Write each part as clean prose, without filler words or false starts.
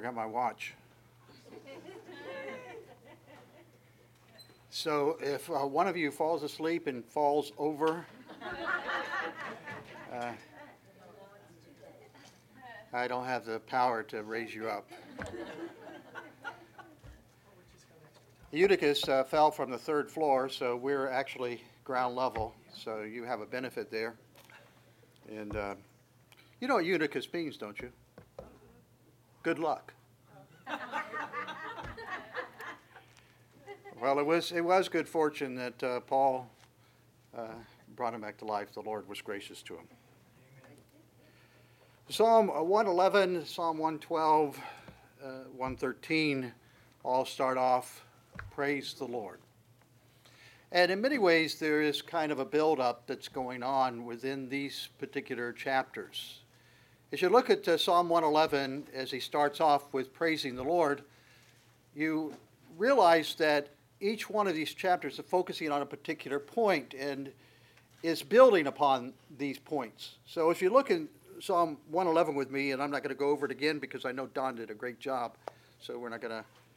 forgot my watch. So if one of you falls asleep and falls over, I don't have the power to raise you up. Eutychus fell from the third floor, so we're actually ground level, so you have a benefit there. And you know what Eutychus means, don't you? Good luck. Well, it was good fortune that Paul brought him back to life. The Lord was gracious to him. Psalm 111, Psalm 112, 113 all start off, praise the Lord. And in many ways, there is kind of a build-up that's going on within these particular chapters. As you look at Psalm 111, as he starts off with praising the Lord, you realize that each one of these chapters is focusing on a particular point and is building upon these points. So if you look in Psalm 111 with me, and I'm not going to go over it again because I know Don did a great job, so we're not going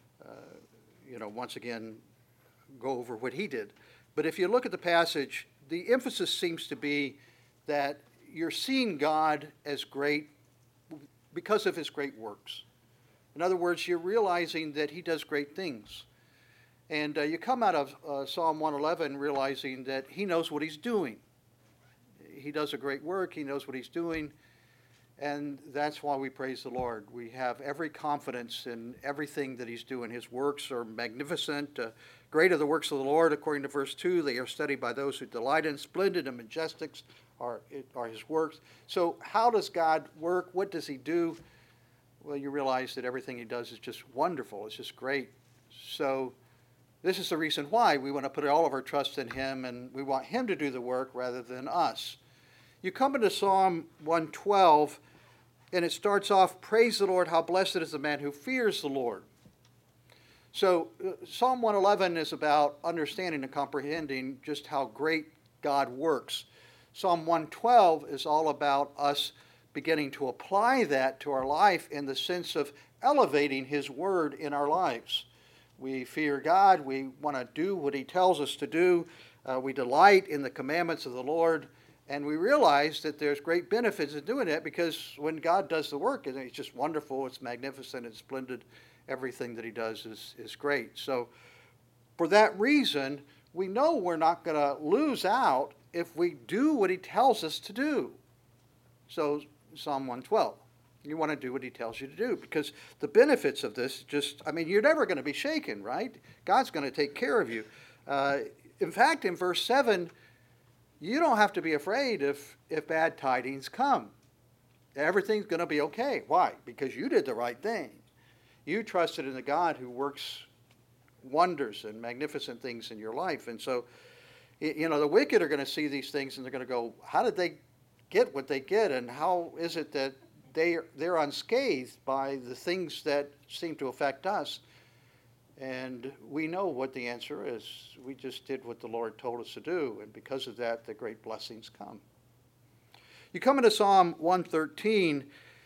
to, once again, go over what he did. But if you look at the passage, the emphasis seems to be that you're seeing God as great because of his great works. In other words, you're realizing that he does great things. And you come out of Psalm 111 realizing that he knows what he's doing. He does a great work. He knows what he's doing. And that's why we praise the Lord. We have every confidence in everything that he's doing. His works are magnificent. Great are the works of the Lord, according to verse 2. They are studied by those who delight in. Splendid and majestic are his works. So how does God work? What does he do? Well, you realize that everything he does is just wonderful. It's just great. So this is the reason why we want to put all of our trust in him, and we want him to do the work rather than us. You come into Psalm 112, and it starts off, praise the Lord, how blessed is the man who fears the Lord. So Psalm 111 is about understanding and comprehending just how great God works. Psalm 112 is all about us beginning to apply that to our life in the sense of elevating his word in our lives. We fear God. We want to do what he tells us to do. We delight in the commandments of the Lord. And we realize that there's great benefits in doing that because when God does the work, it's just wonderful. It's magnificent. It's splendid. Everything that he does is great. So for that reason, we know we're not going to lose out if we do what he tells us to do. So Psalm 112. You want to do what he tells you to do because the benefits of this you're never going to be shaken, right? God's going to take care of you. In fact, in verse 7, you don't have to be afraid if bad tidings come. Everything's going to be okay. Why? Because you did the right thing. You trusted in the God who works wonders and magnificent things in your life. And so, the wicked are going to see these things and they're going to go, how did they get what they get? And how is it that they're unscathed by the things that seem to affect us? And we know what the answer is. We just did what the Lord told us to do, and because of that, the great blessings come. You come into Psalm 113,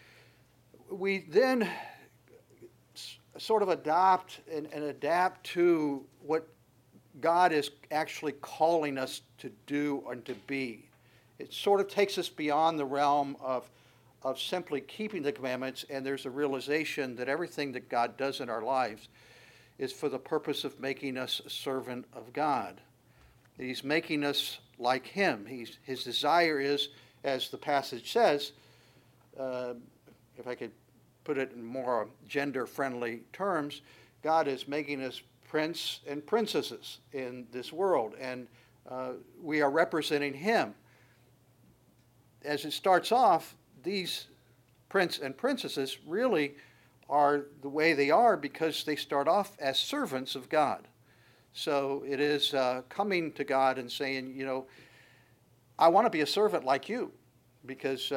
we then sort of adopt and adapt to what God is actually calling us to do and to be. It sort of takes us beyond the realm of simply keeping the commandments, and there's a realization that everything that God does in our lives is for the purpose of making us a servant of God. He's making us like him. His desire is, as the passage says, if I could put it in more gender-friendly terms, God is making us prince and princesses in this world, and we are representing him. As it starts off, these prince and princesses really are the way they are because they start off as servants of God. So it is coming to God and saying, I want to be a servant like you because,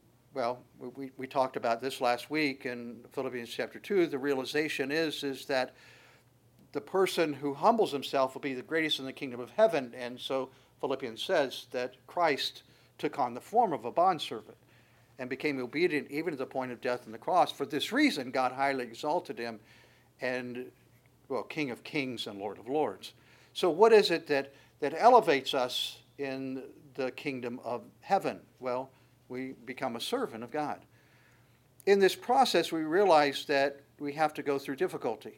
we talked about this last week in Philippians chapter 2. The realization is that the person who humbles himself will be the greatest in the kingdom of heaven. And so Philippians says that Christ took on the form of a bondservant. and became obedient even to the point of death on the cross. For this reason, God highly exalted him and, well, King of Kings and Lord of Lords. So what is it that elevates us in the kingdom of heaven? Well, we become a servant of God. In this process, we realize that we have to go through difficulty.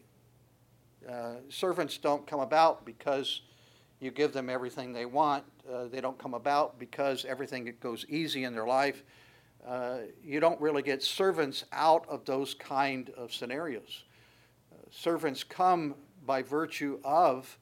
Servants don't come about because you give them everything they want. They don't come about because everything goes easy in their life. You don't really get servants out of those kind of scenarios. Servants come by virtue of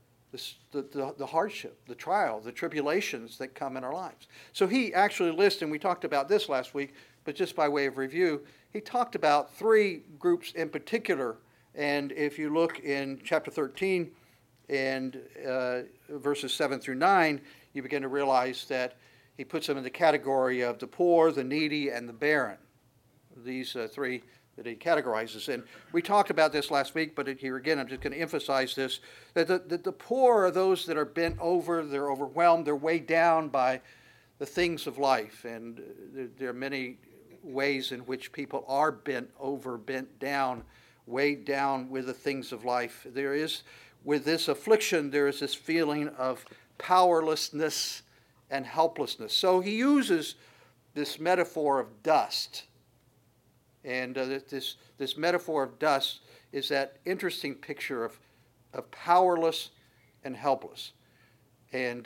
the hardship, the trial, the tribulations that come in our lives. So he actually lists, and we talked about this last week, but just by way of review, he talked about three groups in particular. And if you look in chapter 13 and verses 7 through 9, you begin to realize that he puts them in the category of the poor, the needy, and the barren. These three that he categorizes. And we talked about this last week, but here again, I'm just going to emphasize this, that the poor are those that are bent over, they're overwhelmed, they're weighed down by the things of life. And there are many ways in which people are bent over, bent down, weighed down with the things of life. There is, with this affliction, there is this feeling of powerlessness and helplessness. So he uses this metaphor of dust. And this metaphor of dust is that interesting picture of powerless and helpless. And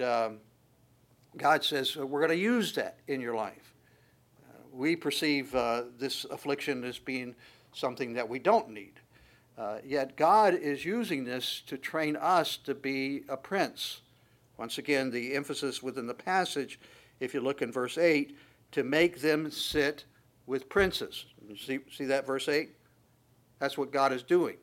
God says, we're going to use that in your life. We perceive this affliction as being something that we don't need. Yet God is using this to train us to be a prince. Once again, the emphasis within the passage, if you look in verse 8, to make them sit with princes. See that verse 8? That's what God is doing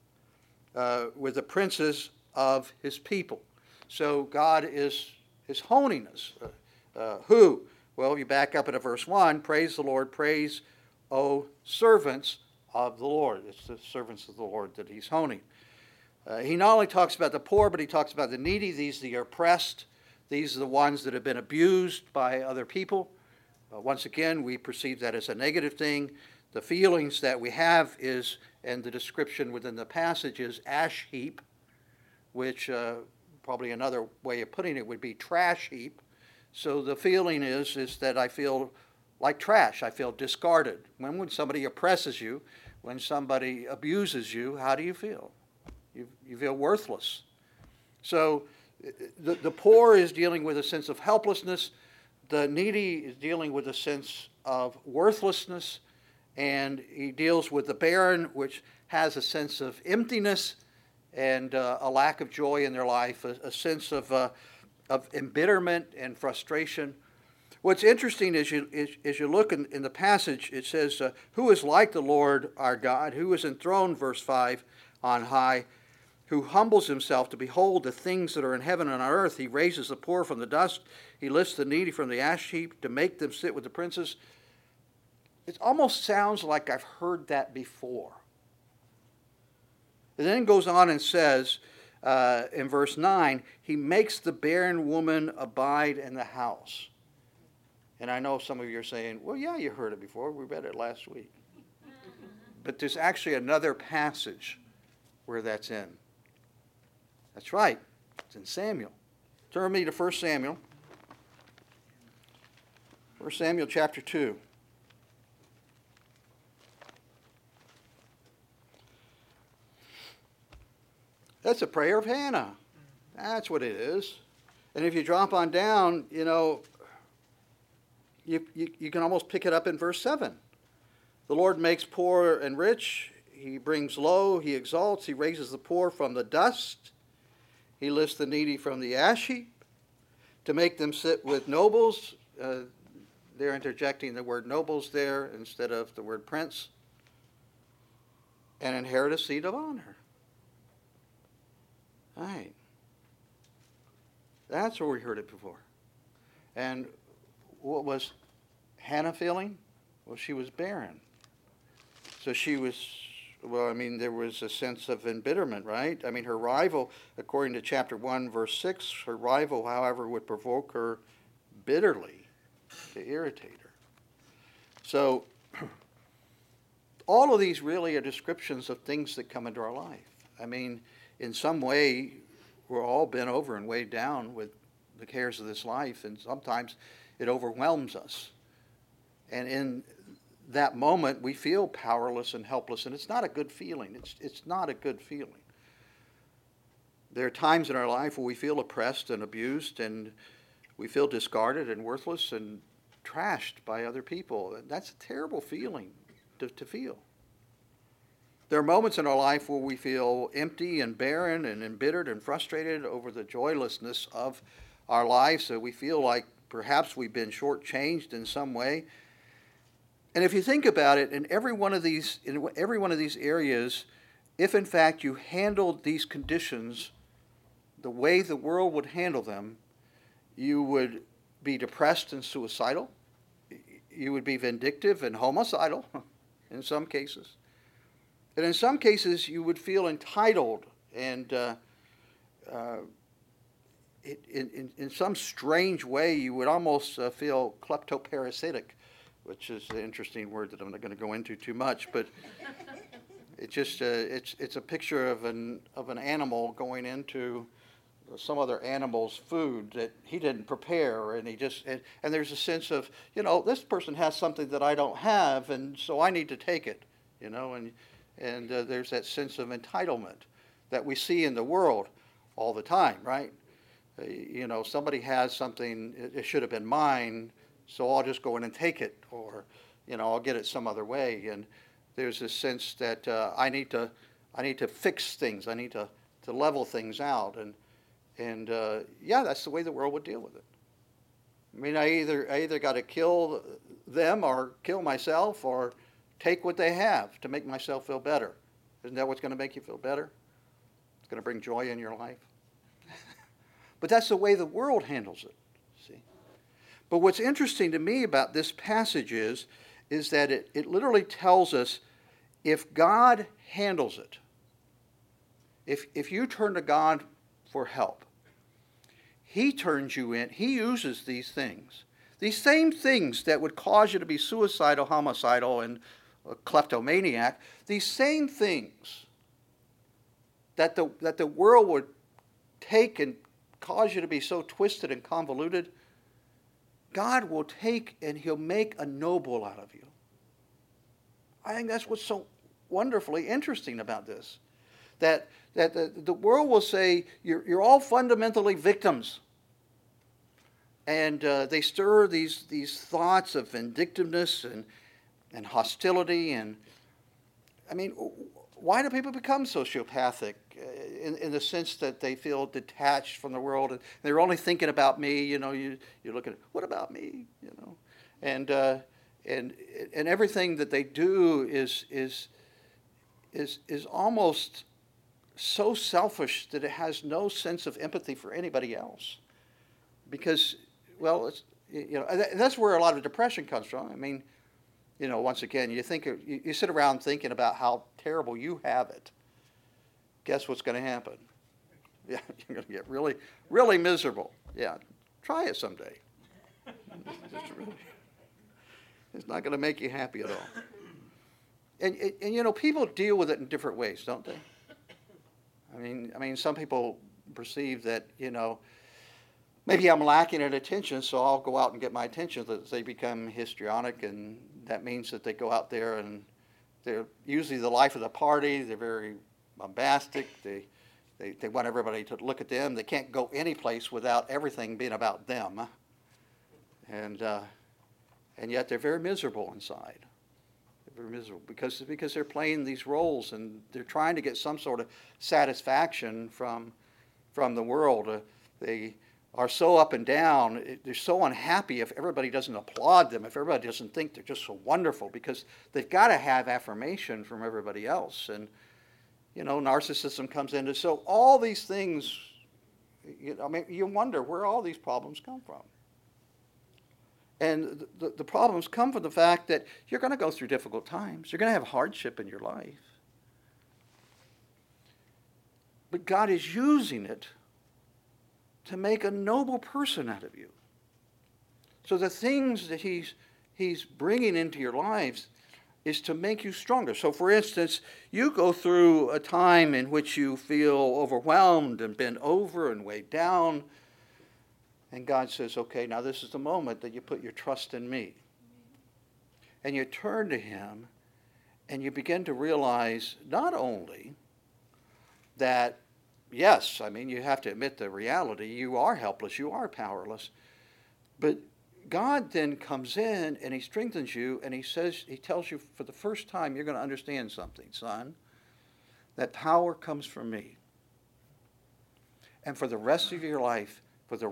with the princes of his people. So God is honing us. Who? Well, you back up into verse 1, praise the Lord, praise, O servants of the Lord. It's the servants of the Lord that he's honing. He not only talks about the poor, but he talks about the needy. These are the oppressed. These are the ones that have been abused by other people. Once again, we perceive that as a negative thing. The feelings that we have is, and the description within the passage is ash heap, which probably another way of putting it would be trash heap. So the feeling is that I feel like trash. I feel discarded. When somebody oppresses you, when somebody abuses you, how do you feel? You feel worthless. So the poor is dealing with a sense of helplessness. The needy is dealing with a sense of worthlessness. And he deals with the barren, which has a sense of emptiness and a lack of joy in their life, a sense of embitterment and frustration. What's interesting is you look in the passage, it says, who is like the Lord our God, who is enthroned, verse 5, on high, who humbles himself to behold the things that are in heaven and on earth. He raises the poor from the dust. He lifts the needy from the ash heap to make them sit with the princes. It almost sounds like I've heard that before. It then goes on and says in verse 9, he makes the barren woman abide in the house. And I know some of you are saying, well, yeah, you heard it before. We read it last week. But there's actually another passage where that's in. That's right. It's in Samuel. Turn me to 1 Samuel. 1 Samuel chapter 2. That's a prayer of Hannah. That's what it is. And if you drop on down, you can almost pick it up in verse 7. The Lord makes poor and rich. He brings low. He exalts. He raises the poor from the dust. He lifts the needy from the ash heap to make them sit with nobles. They're interjecting the word nobles there instead of the word prince. And inherit a seat of honor. All right. That's where we heard it before. And what was Hannah feeling? Well, she was barren. So she was, there was a sense of embitterment, right? Her rival, according to chapter 1, verse 6, her rival, however, would provoke her bitterly to irritate her. So all of these really are descriptions of things that come into our life. I mean, in some way, we're all bent over and weighed down with the cares of this life, and sometimes it overwhelms us. And in that moment, we feel powerless and helpless, and it's not a good feeling. It's not a good feeling. There are times in our life where we feel oppressed and abused, and we feel discarded and worthless and trashed by other people. And that's a terrible feeling to feel. There are moments in our life where we feel empty and barren and embittered and frustrated over the joylessness of our lives. So we feel like perhaps we've been shortchanged in some way. And if you think about it, in every one of these areas, if in fact you handled these conditions the way the world would handle them, you would be depressed and suicidal. You would be vindictive and homicidal in some cases. And in some cases, you would feel entitled and in some strange way, you would almost feel kleptoparasitic, which is an interesting word that I'm not going to go into too much, but it just it's a picture of an animal going into some other animal's food that he didn't prepare, and and there's a sense of, this person has something that I don't have, and so I need to take it, and there's that sense of entitlement that we see in the world all the time, right? Somebody has something, it should have been mine, so I'll just go in and take it, or I'll get it some other way. And there's this sense that I need to fix things, I need to level things out, and that's the way the world would deal with it. I mean, I either got to kill them or kill myself or take what they have to make myself feel better. Isn't that what's going to make you feel better? It's going to bring joy in your life. But that's the way the world handles it, see. But what's interesting to me about this passage is that it literally tells us if God handles it, if you turn to God for help, He turns you in, He uses these things. These same things that would cause you to be suicidal, homicidal, and a kleptomaniac, these same things that the world would take and cause you to be so twisted and convoluted, God will take and He'll make a noble out of you. I think that's what's so wonderfully interesting about this. That the world will say, you're all fundamentally victims. And they stir these thoughts of vindictiveness and hostility. And I mean, why do people become sociopathic? In the sense that they feel detached from the world, and they're only thinking about me. You look at it, what about me? And everything that they do is almost so selfish that it has no sense of empathy for anybody else. Because, well, that's where a lot of depression comes from. I mean, once again, you sit around thinking about how terrible you have it. Guess what's going to happen? Yeah, you're going to get really, really miserable. Yeah, try it someday. It's not going to make you happy at all. And people deal with it in different ways, don't they? I mean, some people perceive that, maybe I'm lacking in attention, so I'll go out and get my attention. That they become histrionic, and that means that they go out there and they're usually the life of the party. They're very bombastic. They want everybody to look at them. They can't go any place without everything being about them. And yet they're very miserable inside. They're very miserable because they're playing these roles, and they're trying to get some sort of satisfaction from the world. They are so up and down. They're so unhappy if everybody doesn't applaud them, if everybody doesn't think they're just so wonderful, because they've got to have affirmation from everybody else. And narcissism comes into. So all these things, you wonder where all these problems come from. And the problems come from the fact that you're going to go through difficult times. You're going to have hardship in your life. But God is using it to make a noble person out of you. So the things that He's He's bringing into your lives is to make you stronger. So, for instance, you go through a time in which you feel overwhelmed and bent over and weighed down, and God says, okay, now this is the moment that you put your trust in me. And you turn to him, and you begin to realize not only that, yes, I mean, you have to admit the reality, you are helpless, you are powerless, but God then comes in and he strengthens you, and he tells you for the first time, you're going to understand something, son, that power comes from me. And for the rest of your life,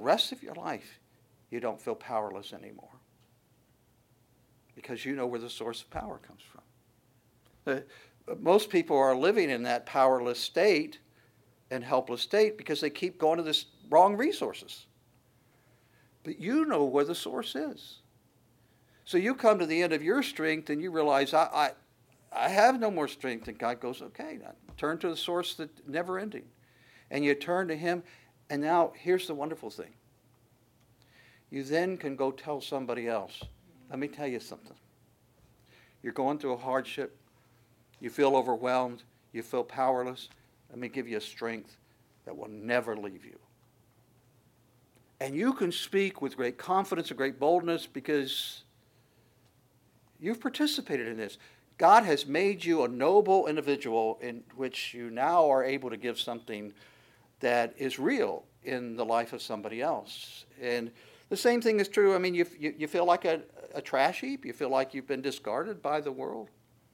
you don't feel powerless anymore. Because you know where the source of power comes from. Most people are living in that powerless state and helpless state because they keep going to the wrong resources. But you know where the source is. So you come to the end of your strength and you realize, I have no more strength. And God goes, okay, now turn to the source that's never ending. And you turn to him. And now here's the wonderful thing. You then can go tell somebody else. Let me tell you something. You're going through a hardship. You feel overwhelmed. You feel powerless. Let me give you a strength that will never leave you. And you can speak with great confidence and great boldness because you've participated in this. God has made you a noble individual in which you now are able to give something that is real in the life of somebody else. And the same thing is true. I mean, you feel like a trash heap. You feel like you've been discarded by the world.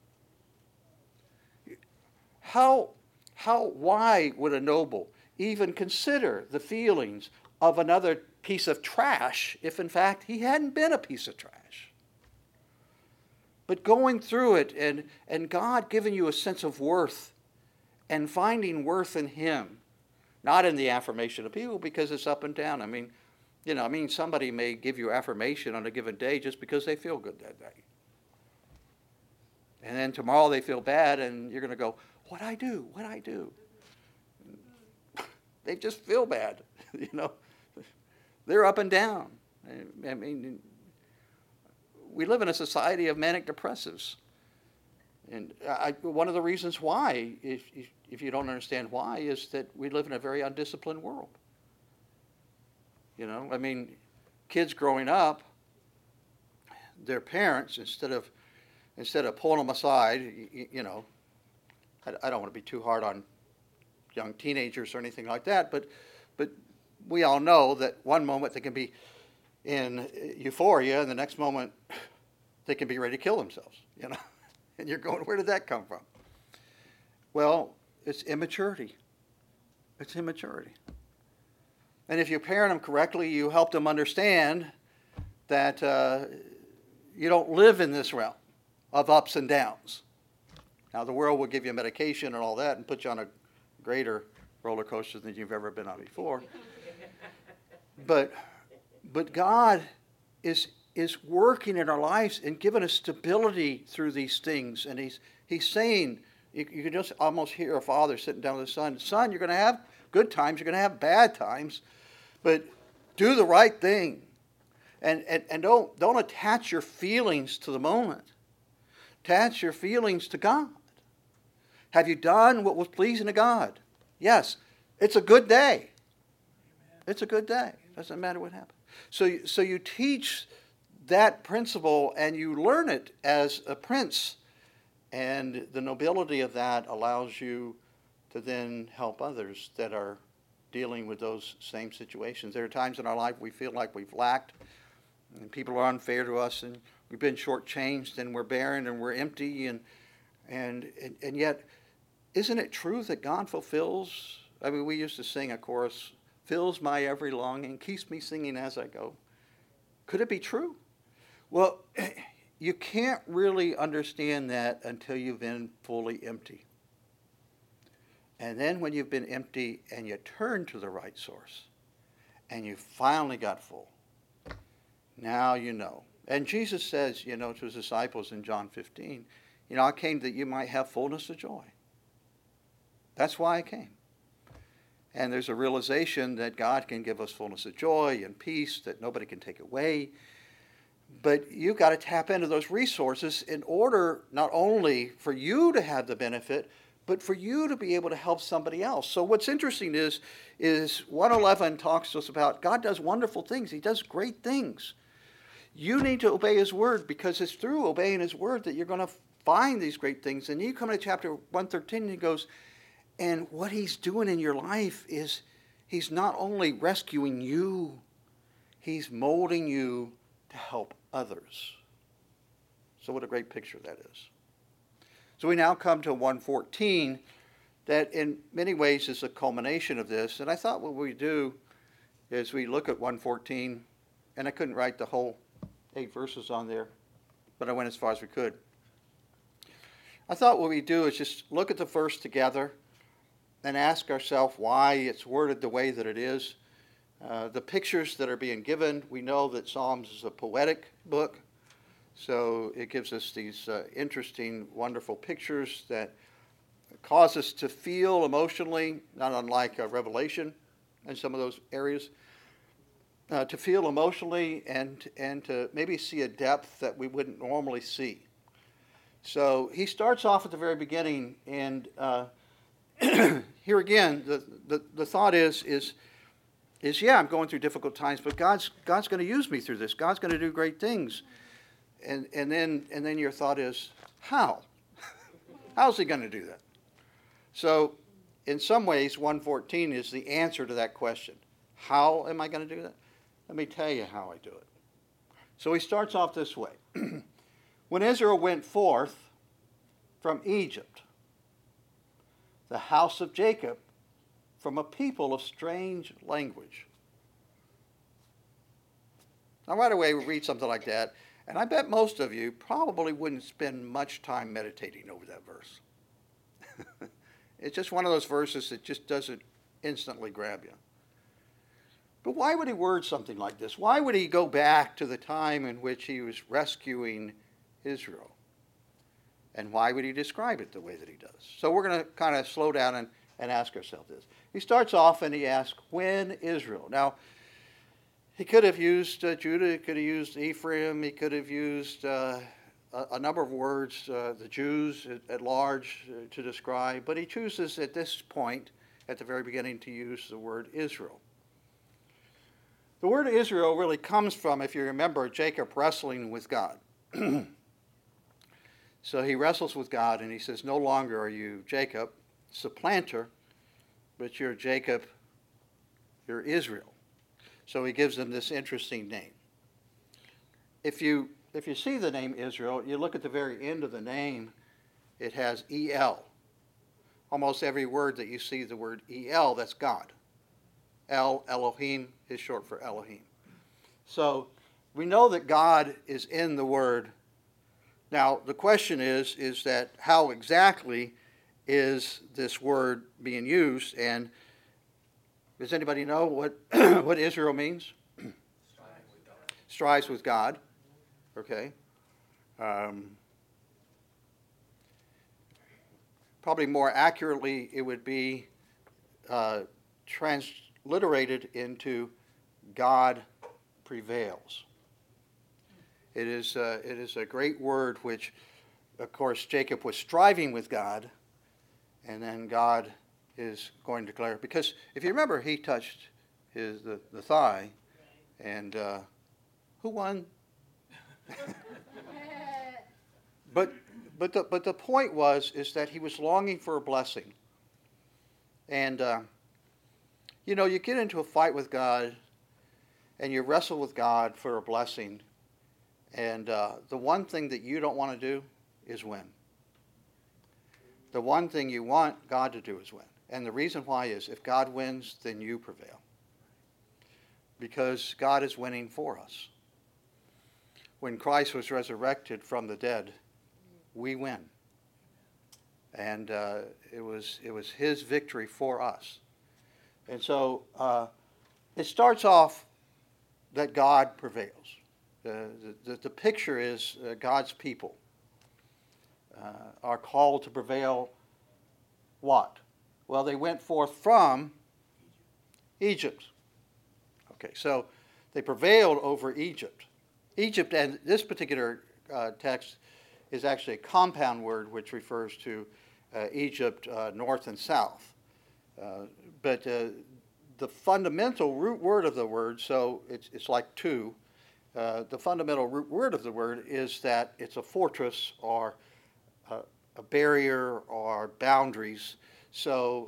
Why would a noble even consider the feelings of another piece of trash if in fact he hadn't been a piece of trash? But going through it and God giving you a sense of worth and finding worth in him, not in the affirmation of people because it's up and down. I mean, somebody may give you affirmation on a given day just because they feel good that day. And then tomorrow they feel bad and you're going to go, what'd I do? They just feel bad, They're up and down. I mean, we live in a society of manic depressives. And one of the reasons why, if you don't understand why, is that we live in a very undisciplined world. Kids growing up, their parents, instead of pulling them aside, I don't want to be too hard on young teenagers or anything like that, but we all know that one moment they can be in euphoria, and the next moment they can be ready to kill themselves, And you're going, where did that come from? Well, it's immaturity. It's immaturity. And if you parent them correctly, you help them understand that you don't live in this realm of ups and downs. Now, the world will give you medication and all that and put you on a greater roller coaster than you've ever been on before. But God is working in our lives and giving us stability through these things. And he's saying, you can just almost hear a father sitting down with his son. Son, you're going to have good times. You're going to have bad times. But do the right thing. And don't attach your feelings to the moment. Attach your feelings to God. Have you done what was pleasing to God? Yes. It's a good day. It's a good day. Doesn't matter what happens. So you teach that principle and you learn it as a prince. And the nobility of that allows you to then help others that are dealing with those same situations. There are times in our life we feel like we've lacked and people are unfair to us and we've been shortchanged and we're barren and we're empty and yet isn't it true that God fulfills? I mean, we used to sing a chorus, fills my every longing, keeps me singing as I go. Could it be true? Well, you can't really understand that until you've been fully empty. And then when you've been empty and you turn to the right source and you finally got full, now you know. And Jesus says, to his disciples in John 15, I came that you might have fullness of joy. That's why I came. And there's a realization that God can give us fullness of joy and peace that nobody can take away. But you've got to tap into those resources in order not only for you to have the benefit, but for you to be able to help somebody else. So what's interesting is 111 talks to us about God does wonderful things. He does great things. You need to obey his word, because it's through obeying his word that you're going to find these great things. And you come to chapter 113 and he goes, and what he's doing in your life is he's not only rescuing you, he's molding you to help others. So what a great picture that is. So we now come to 114, that in many ways is a culmination of this. And I thought what we do is we look at 114, and I couldn't write the whole 8 verses on there, but I went as far as we could. I thought what we do is just look at the verse together and ask ourselves why it's worded the way that it is. The pictures that are being given, we know that Psalms is a poetic book, so it gives us these interesting, wonderful pictures that cause us to feel emotionally, not unlike Revelation in some of those areas, to feel emotionally and to maybe see a depth that we wouldn't normally see. So he starts off at the very beginning, and here again, the thought is yeah, I'm going through difficult times, but God's going to use me through this. God's going to do great things. And then your thought is, how? How's he going to do that? So in some ways, 114 is the answer to that question. How am I going to do that? Let me tell you how I do it. So he starts off this way. When Israel went forth from Egypt, the house of Jacob from a people of strange language. Now right away we read something like that, and I bet most of you probably wouldn't spend much time meditating over that verse. It's just one of those verses that just doesn't instantly grab you. But why would he word something like this? Why would he go back to the time in which he was rescuing Israel? And why would he describe it the way that he does? So we're going to kind of slow down and ask ourselves this. He starts off and he asks, when Israel? Now, he could have used Judah, he could have used Ephraim, he could have used a number of words, the Jews at large, to describe, but he chooses at this point, at the very beginning, to use the word Israel. The word Israel really comes from, if you remember, Jacob wrestling with God. So he wrestles with God and he says, no longer are you Jacob, supplanter, but you're Jacob, you're Israel. So he gives them this interesting name. If you see the name Israel, you look at the very end of the name, it has El. Almost every word that you see the word El, that's God. El, Elohim, is short for Elohim. So we know that God is in the word. Now the question is that how exactly is this word being used? And does anybody know what what Israel means? Strives with God. Okay. Probably more accurately, it would be transliterated into God prevails. It is a great word which, of course, Jacob was striving with God, and then God is going to declare. Because if you remember, he touched the thigh, and who won? But the point is that he was longing for a blessing. And you get into a fight with God, and you wrestle with God for a blessing, and the one thing that you don't want to do is win. The one thing you want God to do is win. And the reason why is if God wins, then you prevail. Because God is winning for us. When Christ was resurrected from the dead, we win. And it was his victory for us. And so it starts off that God prevails. The picture is God's people are called to prevail what? Well, they went forth from Egypt. Okay, so they prevailed over Egypt. Egypt, and this particular text is actually a compound word which refers to Egypt north and south. But the fundamental root word of the word, so it's like two, the fundamental root word of the word is that it's a fortress or a barrier or boundaries. So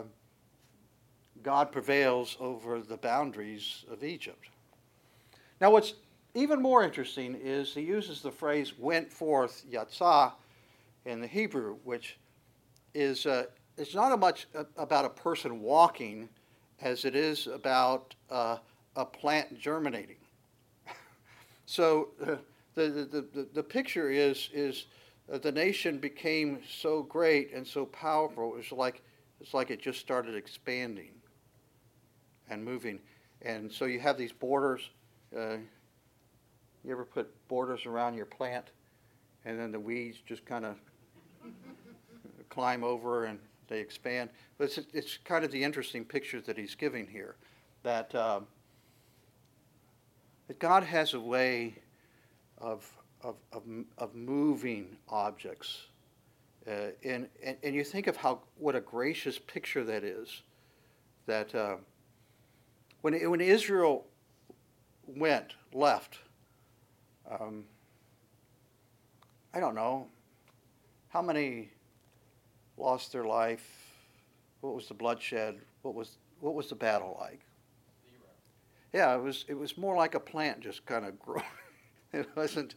God prevails over the boundaries of Egypt. Now what's even more interesting is he uses the phrase went forth, yatzah, in the Hebrew, which is it's not much about a person walking as it is about a plant germinating. So the picture is the nation became so great and so powerful. It's like it just started expanding and moving. And so you have these borders. You ever put borders around your plant, and then the weeds just kind of climb over and they expand? But it's kind of the interesting picture that he's giving here, that God has a way of moving objects, and you think of what a gracious picture that is. That when Israel left, I don't know how many lost their life. What was the bloodshed? What was the battle like? Yeah, it was more like a plant just kind of growing. It wasn't.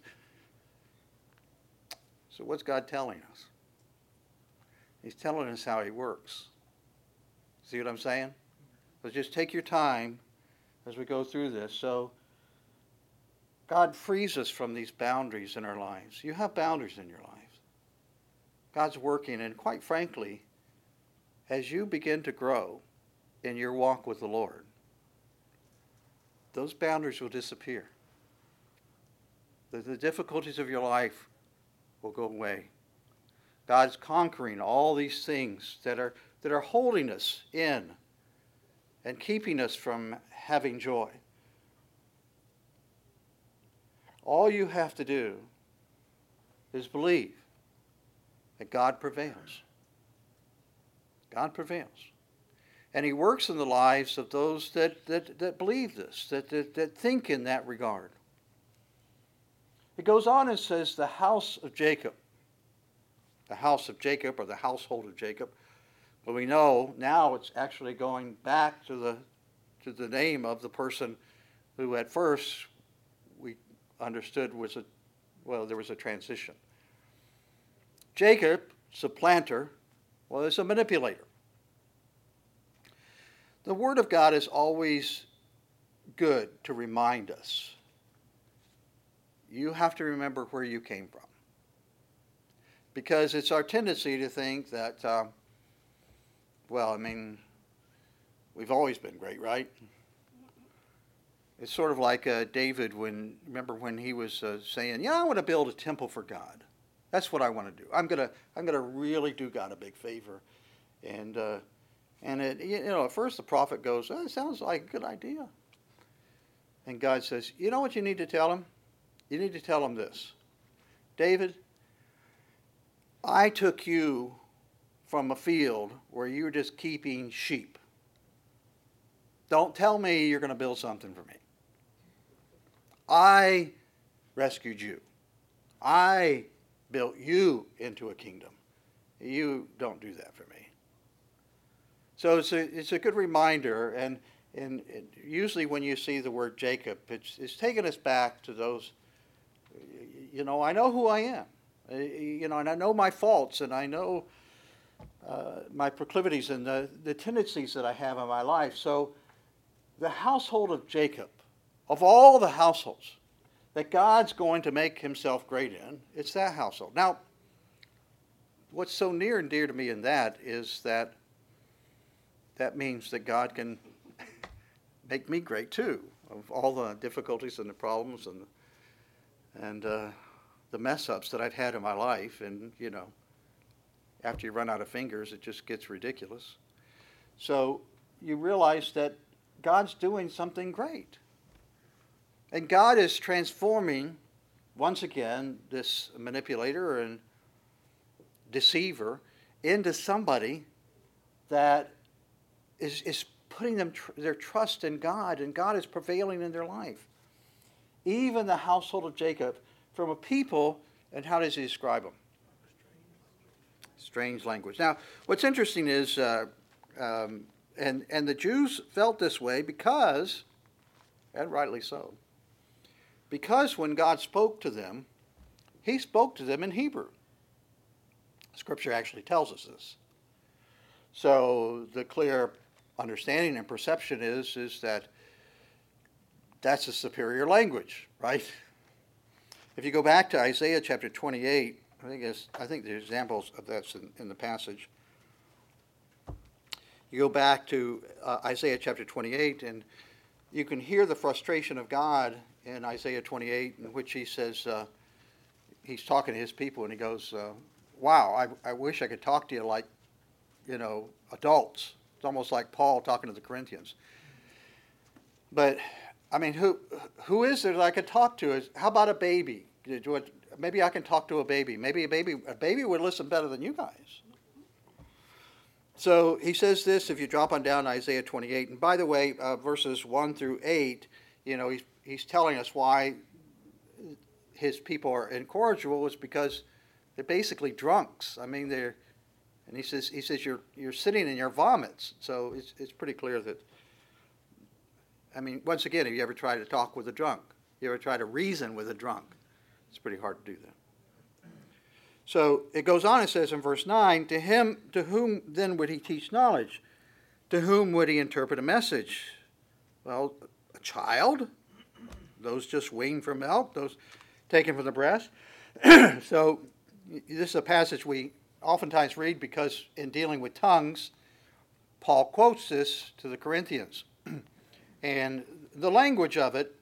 So what's God telling us? He's telling us how he works. See what I'm saying? So just take your time as we go through this. So God frees us from these boundaries in our lives. You have boundaries in your lives. God's working, and quite frankly, as you begin to grow in your walk with the Lord, those boundaries will disappear. The difficulties of your life will go away. God's conquering all these things that are holding us in and keeping us from having joy. All you have to do is believe that God prevails. God prevails. And he works in the lives of those that believe this, that think in that regard. It goes on and says the house of Jacob. The house of Jacob, or the household of Jacob. But we know now it's actually going back to the name of the person who at first we understood there was a transition. Jacob, supplanter, was a manipulator. The Word of God is always good to remind us. You have to remember where you came from. Because it's our tendency to think that, we've always been great, right? It's sort of like David remember when he was saying, I want to build a temple for God. That's what I want to do. I'm gonna really do God a big favor. And at first the prophet goes, it sounds like a good idea. And God says, you know what you need to tell him? You need to tell him this. David, I took you from a field where you were just keeping sheep. Don't tell me you're going to build something for me. I rescued you. I built you into a kingdom. You don't do that for me. So it's a good reminder, and usually when you see the word Jacob, it's taking us back to those, I know who I am. And I know my faults, and I know my proclivities and the tendencies that I have in my life. So the household of Jacob, of all the households that God's going to make himself great in, it's that household. Now, what's so near and dear to me in that is that means that God can make me great too, of all the difficulties and the problems and the mess-ups that I've had in my life. And, after you run out of fingers, it just gets ridiculous. So you realize that God's doing something great. And God is transforming, once again, this manipulator and deceiver into somebody that is putting their trust in God, and God is prevailing in their life. Even the household of Jacob, from a people, and how does he describe them? Strange language. Now, what's interesting is, and the Jews felt this way because, and rightly so, because when God spoke to them, he spoke to them in Hebrew. Scripture actually tells us this. So the clear understanding and perception is that that's a superior language, right? If you go back to Isaiah chapter 28, I think the examples of that's in the passage. You go back to Isaiah chapter 28, and you can hear the frustration of God in Isaiah 28, in which he says, he's talking to his people, and he goes, wow, I wish I could talk to you like, adults. It's almost like Paul talking to the Corinthians. But, I mean, who is there that I could talk to? How about a baby? Maybe I can talk to a baby. Maybe a baby would listen better than you guys. So he says this, if you drop on down to Isaiah 28. And by the way, verses 1 through 8, he's telling us why his people are incorrigible is because they're basically drunks. I mean, and he says you're sitting in your vomits. So it's pretty clear that, I mean, once again, have you ever tried to talk with a drunk? You ever try to reason with a drunk? It's pretty hard to do that. So it goes on, it says in verse 9, to whom then would he teach knowledge? To whom would he interpret a message? Well, a child? Those just weaned from milk? Those taken from the breast? So this is a passage we oftentimes read because in dealing with tongues, Paul quotes this to the Corinthians. And the language of it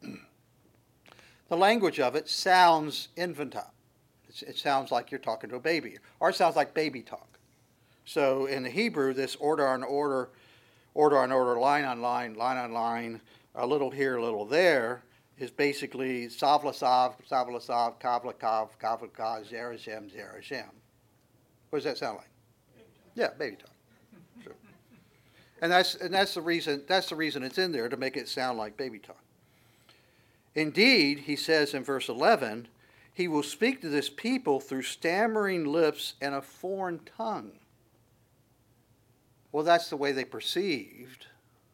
sounds infantile. It sounds like you're talking to a baby, or it sounds like baby talk. So in the Hebrew, this order on order, line on line, a little here, a little there, is basically sav lasav, kav lakav, kav lakav, zerazem, zerazem. What does that sound like? Yeah, baby talk. Sure. And that's the reason it's in there, to make it sound like baby talk. Indeed, he says in verse 11, he will speak to this people through stammering lips and a foreign tongue. Well, that's the way they perceived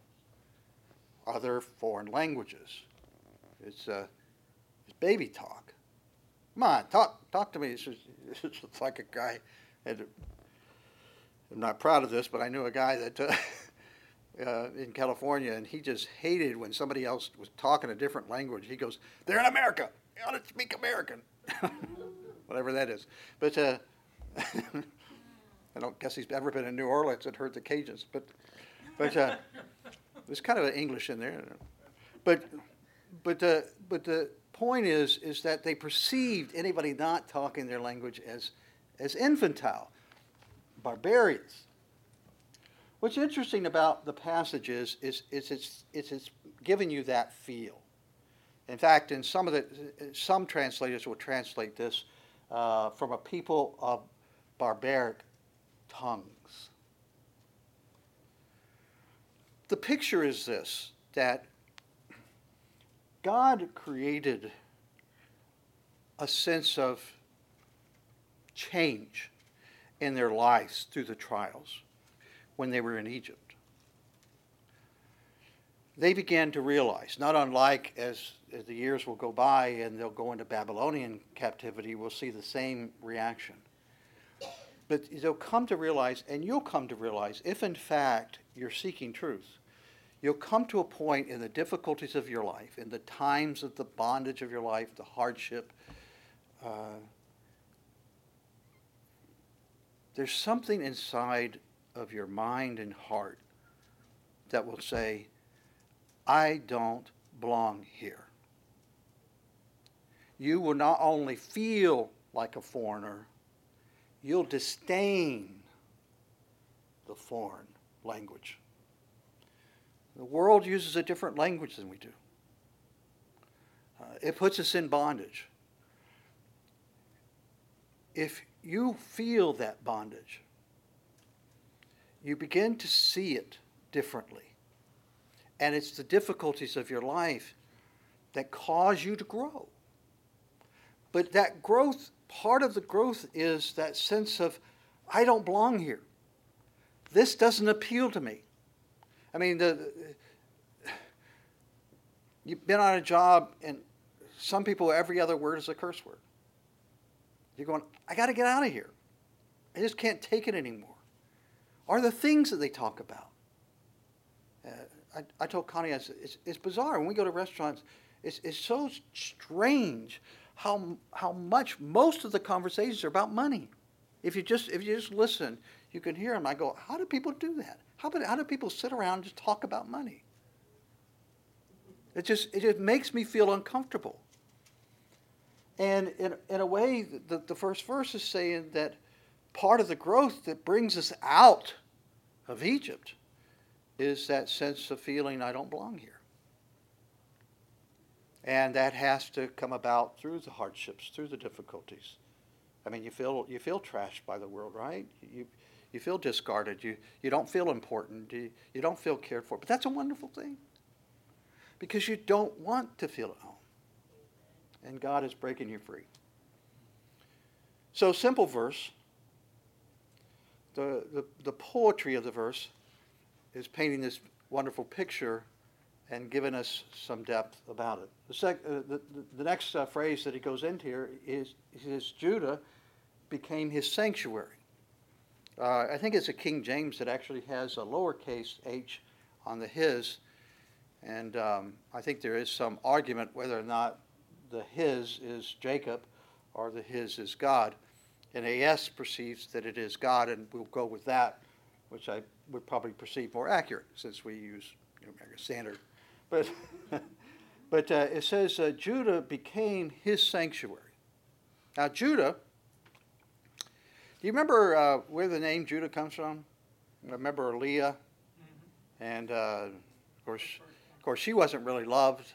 other foreign languages. It's baby talk. Come on, talk to me. It's like a guy. I'm not proud of this, but I knew a guy that in California, and he just hated when somebody else was talking a different language. He goes, "They're in America. You ought to speak American," whatever that is. But I don't guess he's ever been in New Orleans and heard the Cajuns. But there's kind of an English in there. But the point is that they perceived anybody not talking their language as infantile, barbarians. What's interesting about the passage is it's giving you that feel. In fact, in some translators will translate this from a people of barbaric tongues. The picture is this, that God created a sense of change in their lives through the trials when they were in Egypt. They began to realize, not unlike as the years will go by and they'll go into Babylonian captivity, we'll see the same reaction. But they'll come to realize, and you'll come to realize, if in fact you're seeking truth, you'll come to a point in the difficulties of your life, in the times of the bondage of your life, the hardship, there's something inside of your mind and heart that will say, I don't belong here. You will not only feel like a foreigner, you'll disdain the foreign language. The world uses a different language than we do. It puts us in bondage. If you feel that bondage, you begin to see it differently. And it's the difficulties of your life that cause you to grow. But that growth, part of the growth is that sense of, I don't belong here. This doesn't appeal to me. I mean, you've been on a job and some people, every other word is a curse word. You're going, I got to get out of here. I just can't take it anymore. Or the things that they talk about. I told Connie, I said, it's bizarre. When we go to restaurants, it's so strange how much most of the conversations are about money. If you just listen, you can hear them. I go, how do people do that? How do people sit around and just talk about money? It just makes me feel uncomfortable. And in a way, the first verse is saying that part of the growth that brings us out of Egypt is that sense of feeling I don't belong here. And that has to come about through the hardships, through the difficulties. I mean, you feel trashed by the world, right? You feel discarded. You don't feel important. You don't feel cared for. But that's a wonderful thing. Because you don't want to feel at home. And God is breaking you free. So, simple verse. The poetry of the verse is painting this wonderful picture and giving us some depth about it. The next phrase that he goes into here is Judah became his sanctuary. I think it's a King James that actually has a lowercase h on the his, and I think there is some argument whether or not the his is Jacob or the his is God. And AS perceives that it is God, and we'll go with that, which I would probably perceive more accurate since we use American Standard. But it says Judah became his sanctuary. Now Judah, do you remember where the name Judah comes from? Remember Leah? Mm-hmm. And of course she wasn't really loved.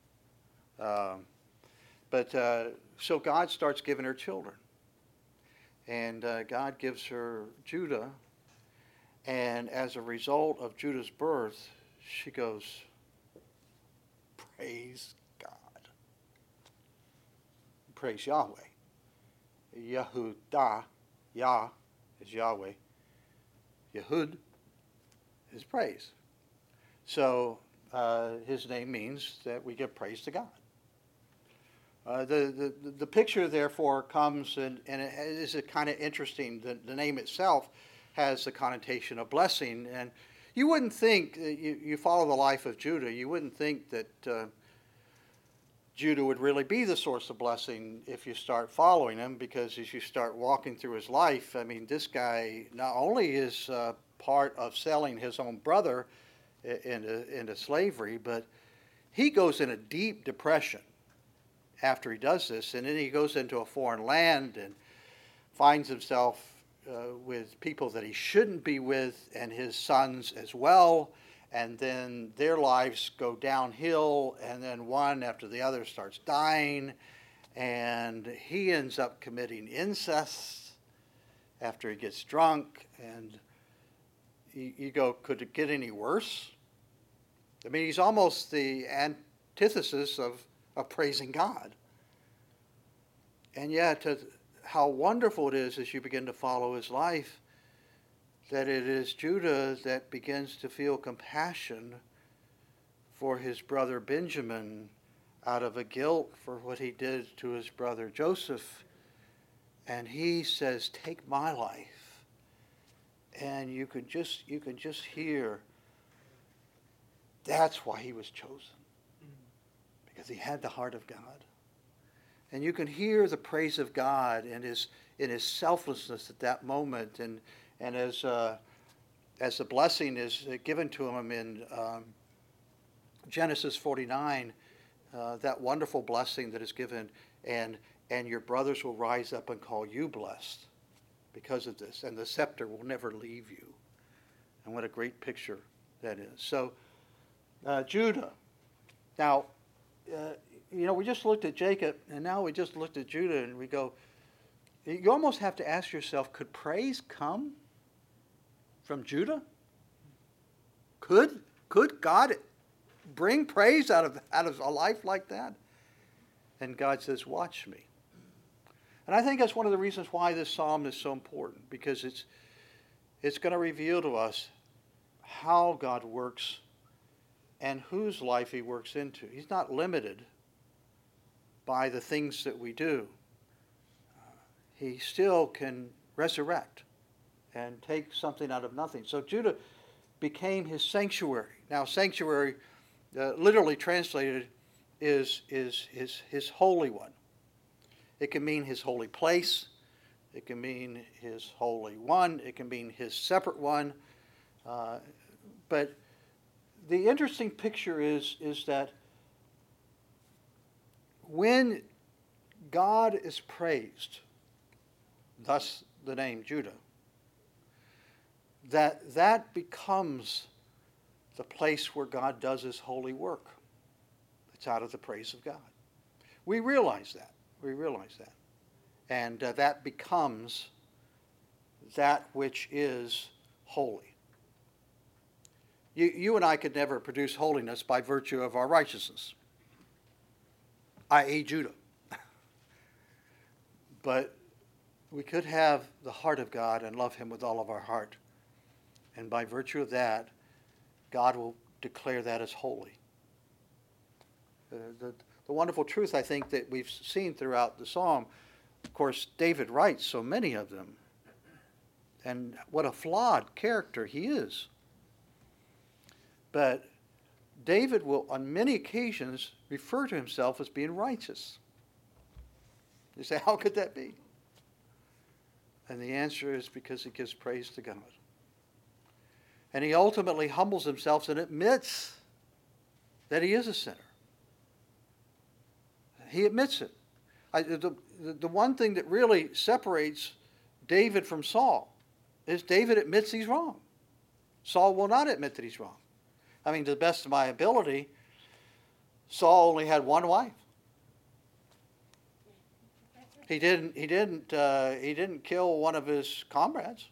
So God starts giving her children. And God gives her Judah. And as a result of Judah's birth, she goes, praise God. Praise Yahweh. Yehudah, Yah is Yahweh. Yehud is praise. So his name means that we give praise to God. The picture, therefore, comes, and it is kind of interesting. The name itself has the connotation of blessing. And you wouldn't think, you follow the life of Judah, you wouldn't think that Judah would really be the source of blessing if you start following him, because as you start walking through his life, I mean, this guy not only is part of selling his own brother into slavery, but he goes in a deep depression after he does this, and then he goes into a foreign land and finds himself with people that he shouldn't be with, and his sons as well, and then their lives go downhill, and then one after the other starts dying, and he ends up committing incest after he gets drunk, and you go, could it get any worse? I mean, he's almost the antithesis of praising God. And yet, how wonderful it is as you begin to follow his life, that it is Judah that begins to feel compassion for his brother Benjamin out of a guilt for what he did to his brother Joseph. And he says, take my life. And you can just hear that's why he was chosen. Because he had the heart of God. And you can hear the praise of God in his selflessness at that moment. And as the blessing is given to him in Genesis 49, that wonderful blessing that is given, and your brothers will rise up and call you blessed because of this, and the scepter will never leave you. And what a great picture that is. So, Judah. Now, we just looked at Jacob, and now we just looked at Judah, and we go, you almost have to ask yourself, could praise come from Judah? Could God bring praise out of a life like that? And God says, watch me. And I think that's one of the reasons why this psalm is so important, because it's going to reveal to us how God works and whose life he works into. He's not limited by the things that we do. He still can resurrect and take something out of nothing. So Judah became his sanctuary. Now, sanctuary, literally translated, is his holy one. It can mean his holy place. It can mean his holy one. It can mean his separate one. But the interesting picture is that when God is praised, thus the name Judah, that becomes the place where God does his holy work. It's out of the praise of God. We realize that. And that becomes that which is holy. You and I could never produce holiness by virtue of our righteousness, i.e. Judah. But we could have the heart of God and love him with all of our heart. And by virtue of that, God will declare that as holy. The wonderful truth, I think, that we've seen throughout the psalm, of course, David writes so many of them. And what a flawed character he is. But David will, on many occasions, refer to himself as being righteous. You say, how could that be? And the answer is because he gives praise to God. And he ultimately humbles himself and admits that he is a sinner. He admits it. The one thing that really separates David from Saul is David admits he's wrong. Saul will not admit that he's wrong. I mean, to the best of my ability, Saul only had one wife. He didn't kill one of his comrades.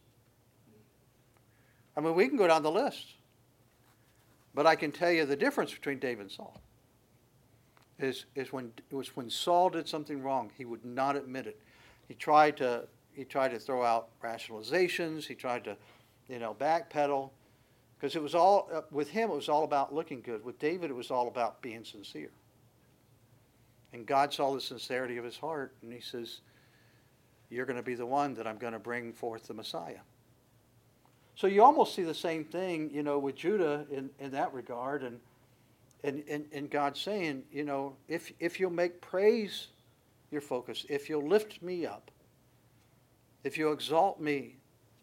I mean, we can go down the list. But I can tell you the difference between David and Saul was when Saul did something wrong, he would not admit it. He tried to throw out rationalizations. He tried to, backpedal, because it was all with him. It was all about looking good. With David, it was all about being sincere. And God saw the sincerity of his heart, and he says, "You're going to be the one that I'm going to bring forth the Messiah." So you almost see the same thing, with Judah in that regard, and God saying, if you'll make praise your focus, if you'll lift me up, if you exalt me,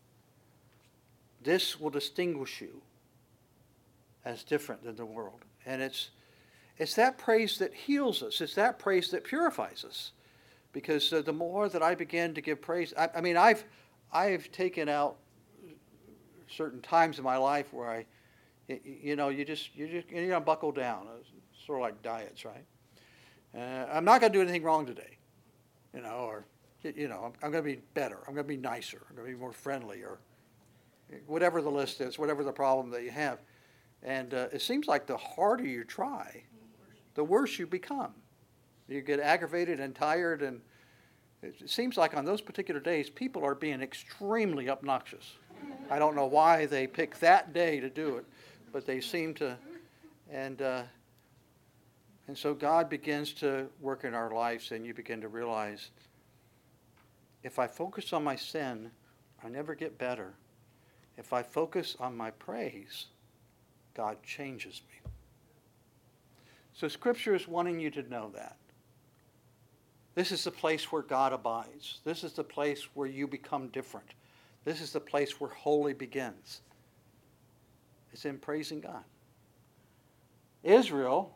this will distinguish you as different than the world. And it's that praise that heals us. It's that praise that purifies us. Because the more that I begin to give praise, I've taken out certain times in my life where you gotta buckle down. It's sort of like diets, right? I'm not going to do anything wrong today, I'm going to be better. I'm going to be nicer. I'm going to be more friendly, or whatever the list is, whatever the problem that you have. And it seems like the harder you try, the worse you become. You get aggravated and tired, and it seems like on those particular days, people are being extremely obnoxious. I don't know why they pick that day to do it, but they seem to. And so God begins to work in our lives, and you begin to realize, if I focus on my sin, I never get better. If I focus on my praise, God changes me. So Scripture is wanting you to know that. This is the place where God abides. This is the place where you become different. This is the place where holy begins. It's in praising God. Israel,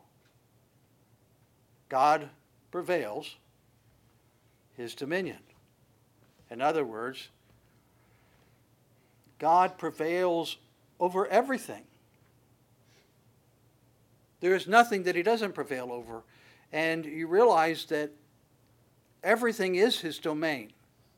God prevails, his dominion. In other words, God prevails over everything. There is nothing that he doesn't prevail over. And you realize that everything is his domain.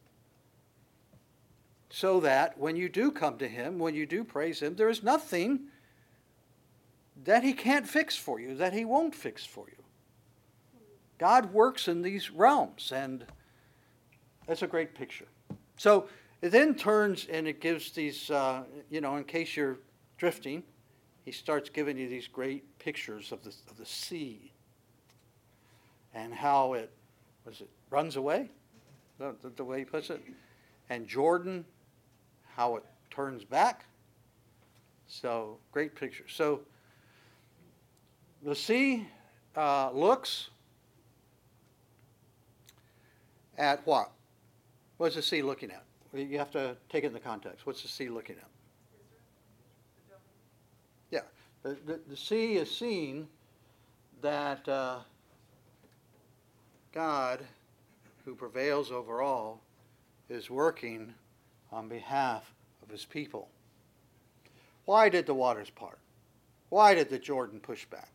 So that when you do come to him, when you do praise him, there is nothing that he can't fix for you, that he won't fix for you. God works in these realms, and that's a great picture. So it then turns and it gives these, in case you're drifting, he starts giving you these great pictures of the sea and how it runs away, the way he puts it, and Jordan, how it turns back. So great picture. So the sea looks at what? What's the sea looking at? You have to take it in the context. What's the sea looking at? Yeah. The sea is seeing that God, who prevails over all, is working on behalf of his people. Why did the waters part? Why did the Jordan push back?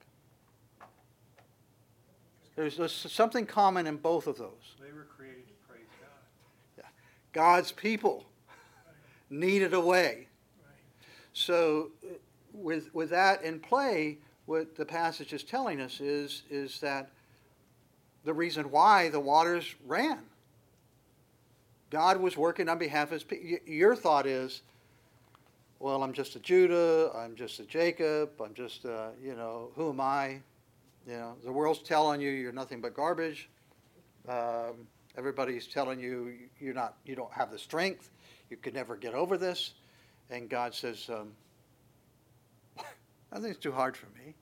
There's something common in both of those. They were created to praise God. Yeah. God's people needed a way. Right. So with that in play, what the passage is telling us is that the reason why the waters ran. God was working on behalf of his people. Your thought is, well, I'm just a Judah, I'm just a Jacob, I'm just, who am I? The world's telling you you're nothing but garbage. Everybody's telling you you don't have the strength. You could never get over this. And God says, nothing's too hard for me.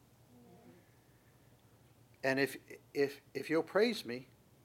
And if you'll praise me,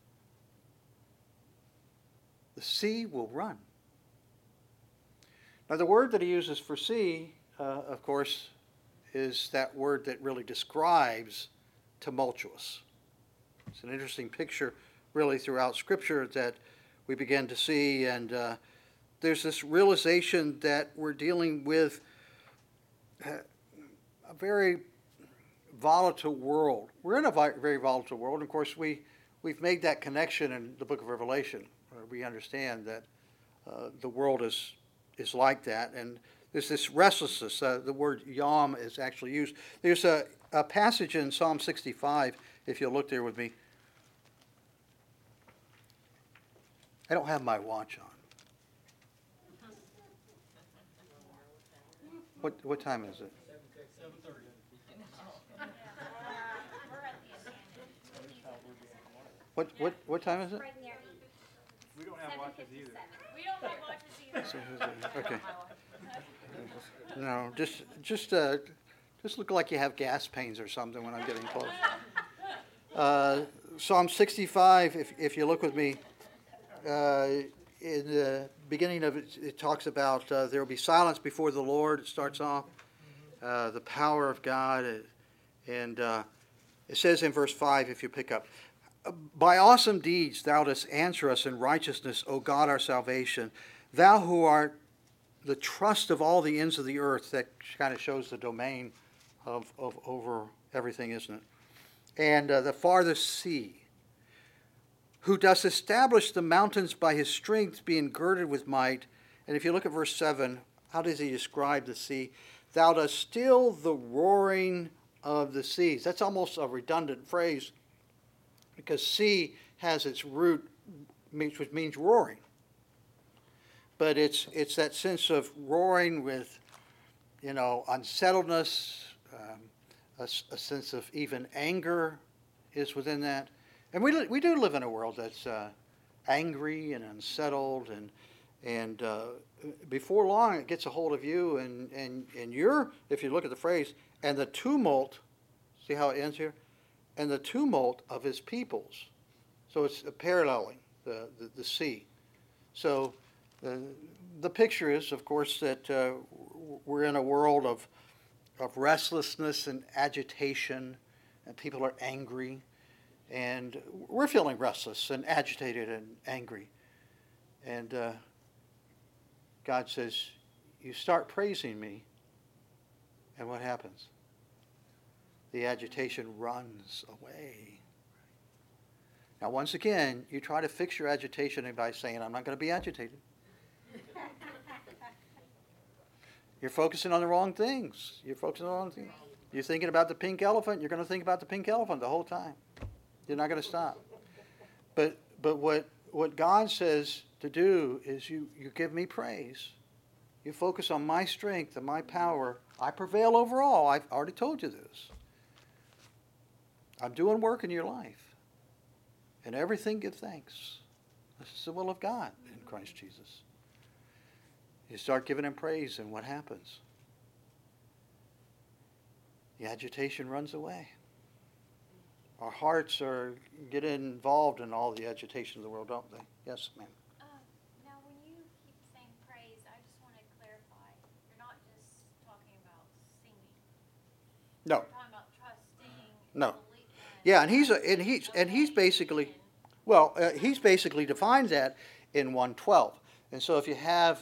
the sea will run. Now, the word that he uses for sea, of course, is that word that really describes tumultuous. It's an interesting picture, really, throughout Scripture that we begin to see. And there's this realization that we're dealing with a very volatile world. We're in a very volatile world. And of course, we've made that connection in the book of Revelation. We understand that the world is like that, and there's this restlessness. The word yom is actually used. There's a passage in Psalm 65, if you'll look there with me. I don't have my watch on. What time is it? 7:30. What time is it? We don't have watches either. We don't have watches either. Okay. No, just look like you have gas pains or something when I'm getting close. Psalm 65, if you look with me, in the beginning of it, it talks about there will be silence before the Lord. It starts off the power of God, and it says in verse 5, if you pick up, by awesome deeds thou dost answer us in righteousness, O God our salvation. Thou who art the trust of all the ends of the earth. That kind of shows the domain of over everything, isn't it? And the farthest sea. Who dost establish the mountains by his strength, being girded with might. And if you look at verse 7, how does he describe the sea? Thou dost still the roaring of the seas. That's almost a redundant phrase, because sea has its root, which means roaring. But it's that sense of roaring with, unsettledness, a sense of even anger is within that. And we do live in a world that's angry and unsettled, and before long it gets a hold of you, and you're, if you look at the phrase, and the tumult, see how it ends here? And the tumult of his peoples. So it's paralleling the sea. So the picture is, of course, that we're in a world of restlessness and agitation, and people are angry, and we're feeling restless and agitated and angry. And God says, you start praising me, and what happens? The agitation runs away. Now, once again, you try to fix your agitation by saying, I'm not going to be agitated. You're focusing on the wrong things. You're focusing on the wrong things. You're thinking about the pink elephant, you're going to think about the pink elephant the whole time. You're not going to stop. But what God says to do is you give me praise. You focus on my strength and my power. I prevail over all. I've already told you this. I'm doing work in your life. And everything give thanks. This is the will of God in Christ Jesus. You start giving him praise, and what happens? The agitation runs away. Our hearts get involved in all the agitation of the world, don't they? Yes, ma'am. Now, when you keep saying praise, I just want to clarify. You're not just talking about singing. No. You're talking about trusting. No. Believing. Yeah, and he's basically, well, he's basically defined that in 1:12. And so if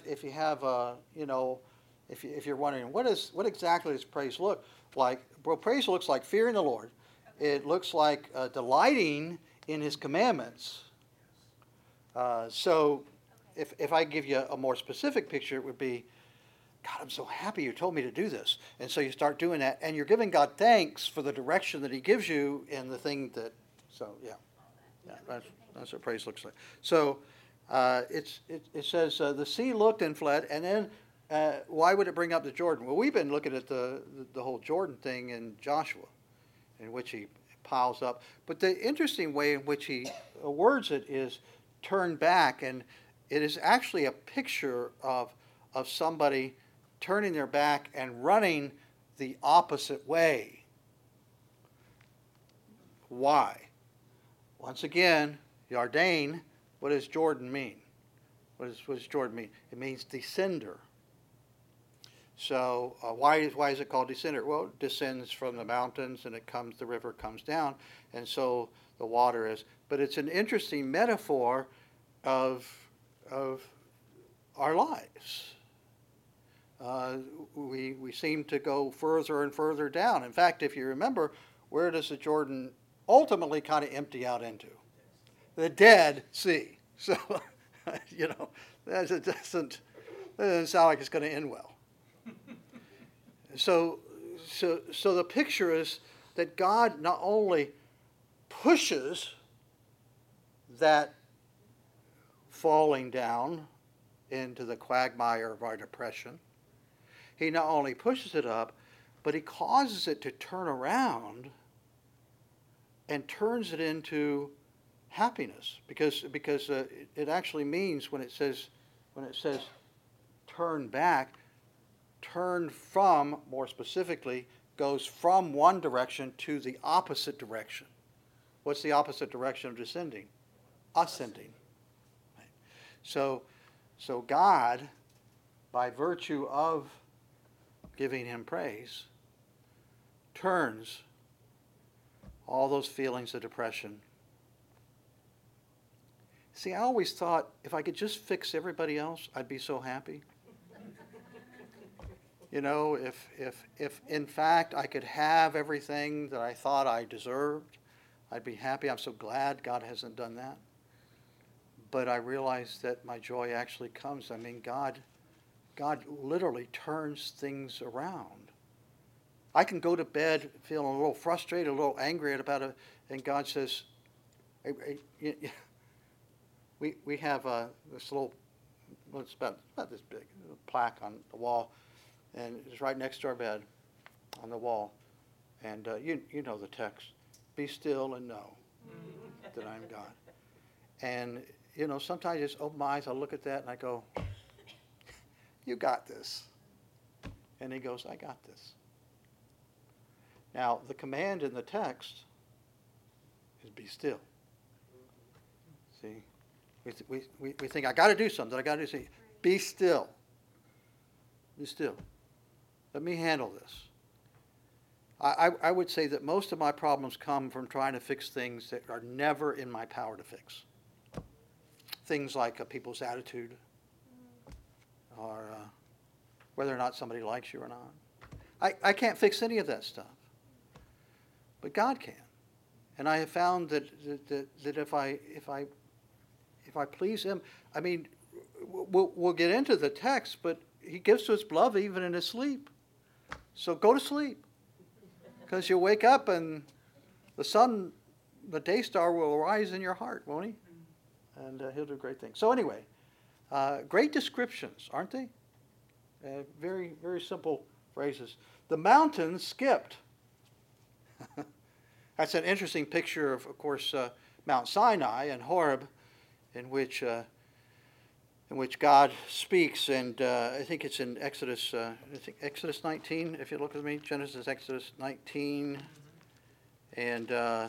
you're wondering what exactly does praise look like? Well, praise looks like fearing the Lord. It looks like delighting in His commandments. So if I give you a more specific picture, it would be, God, I'm so happy you told me to do this. And so you start doing that, and you're giving God thanks for the direction that He gives you in the thing that, so yeah. Yeah, that's what praise looks like. So it says, the sea looked and fled, and then why would it bring up the Jordan? Well, we've been looking at the whole Jordan thing in Joshua, in which he piles up. But the interesting way in which he words it is turn back, and it is actually a picture of somebody turning their back and running the opposite way. Why? Once again, Yarden, what does Jordan mean? What does Jordan mean? It means descender. So why is it called descender? Well, it descends from the mountains, and the river comes down, and so the water is. But it's an interesting metaphor of our lives. We seem to go further and further down. In fact, if you remember, where does the Jordan ultimately kind of empty out into? The Dead Sea. So, that doesn't sound like it's going to end well. So the picture is that God not only pushes that falling down into the quagmire of our depression, He not only pushes it up, but He causes it to turn around and turns it into happiness, because it actually means when it says turn back, turn from, more specifically, goes from one direction to the opposite direction. What's the opposite direction of descending? Ascending. Right. So God, by virtue of giving Him praise, turns all those feelings of depression. See, I always thought if I could just fix everybody else, I'd be so happy. If in fact I could have everything that I thought I deserved, I'd be happy. I'm so glad God hasn't done that. But I realize that my joy actually comes. I mean, God literally turns things around. I can go to bed feeling a little frustrated, a little angry about it, and God says, we have this little, well, it's about this big, plaque on the wall, and it's right next to our bed on the wall. And you know the text, be still and know that I am God. And, sometimes I just open my eyes, I look at that, and I go, you got this. And He goes, I got this. Now, the command in the text is be still. See? We think, I got to do something. I got to do something. Be still. Be still. Let me handle this. I would say that most of my problems come from trying to fix things that are never in my power to fix. Things like people's attitude, or whether or not somebody likes you or not. I can't fix any of that stuff. But God can. And I have found that if I please him, I mean, we'll get into the text, but he gives us love even in his sleep. So go to sleep, because you'll wake up and the day star will rise in your heart, won't he? And he'll do great things. So anyway, great descriptions, aren't they? Very, very simple phrases. The mountains skipped. That's an interesting picture of course, Mount Sinai and Horeb, in which God speaks, and I think it's in Exodus. I think Exodus 19. If you look with me, Genesis, Exodus 19, and the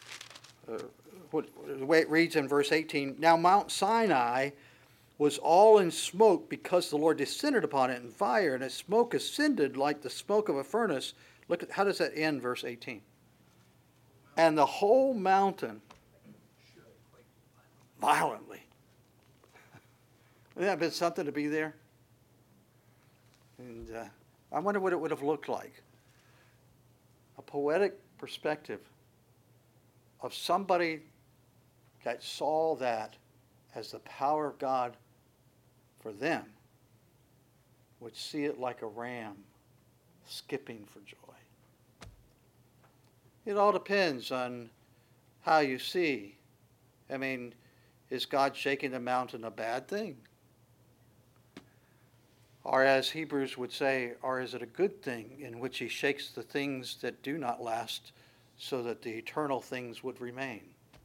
way it reads in verse 18. Now Mount Sinai was all in smoke because the Lord descended upon it in fire, and its smoke ascended like the smoke of a furnace. Look at how does that end, verse 18. And the whole mountain violently. Wouldn't that have been something to be there? And I wonder what it would have looked like. A poetic perspective of somebody that saw that as the power of God for them would see it like a ram skipping for joy. It all depends on how you see. I mean, is God shaking the mountain a bad thing? Or as Hebrews would say, or is it a good thing in which he shakes the things that do not last so that the eternal things would remain?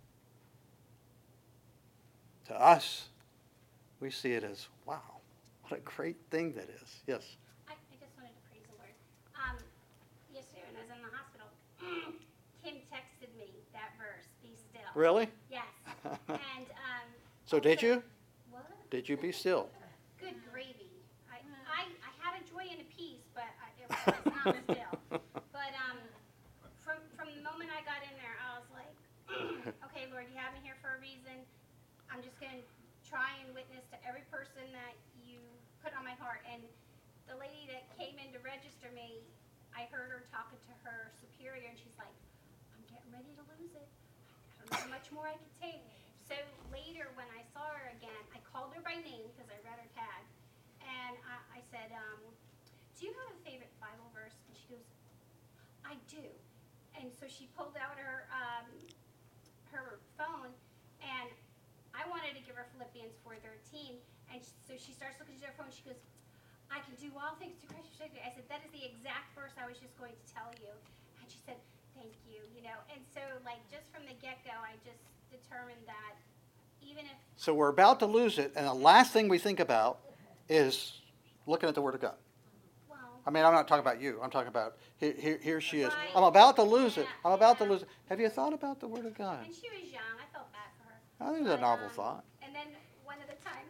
To us, we see it as, wow, what a great thing that is. Yes? I just wanted to praise the Lord. Yesterday when I was in the hospital, Kim texted me that verse, be still. Really? Yes. And So did you? What? Did you be still? Good gravy. I had a joy and a peace, but it was not still. But from the moment I got in there, I was like, okay, Lord, you have me here for a reason. I'm just going to try and witness to every person that you put on my heart. And the lady that came in to register me, I heard her talking to her superior, and she's like, I'm getting ready to lose it. I don't know how much more I can take. So later, when I saw her again, I called her by name because I read her tag. And I said, do you have a favorite Bible verse? And she goes, I do. And so she pulled out her phone, and I wanted to give her Philippians 4:13. And so she starts looking at her phone. She goes, I can do all things through Christ who strengthens me. I said, that is the exact verse I was just going to tell you. And she said, thank you, And so, just from the get-go, I just determined that even if... So we're about to lose it, and the last thing we think about is looking at the Word of God. Well, I mean, I'm not talking about you. I'm talking about here she is. Right. I'm about to lose it. Yeah, I'm about to yeah. lose it. Have you thought about the Word of God? and she was young. I felt bad for her. I think it's a But, novel thought. And then one of the times,